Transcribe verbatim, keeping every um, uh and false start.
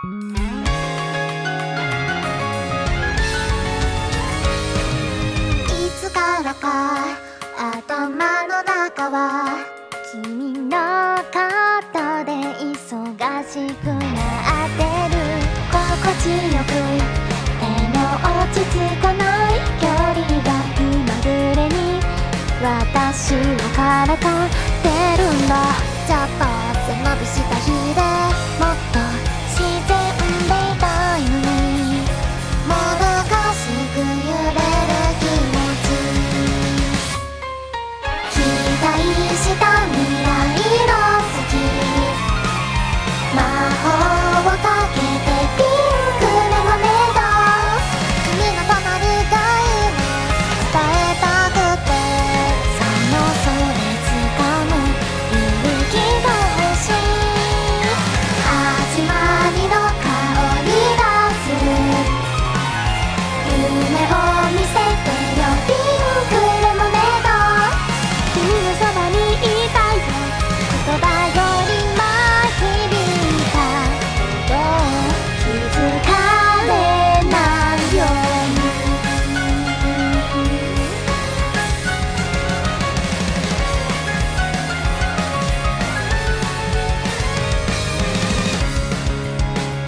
いつからか頭の中は君のことで忙しくなってる。心地よくでも落ち着かない距離が気まぐれに私の体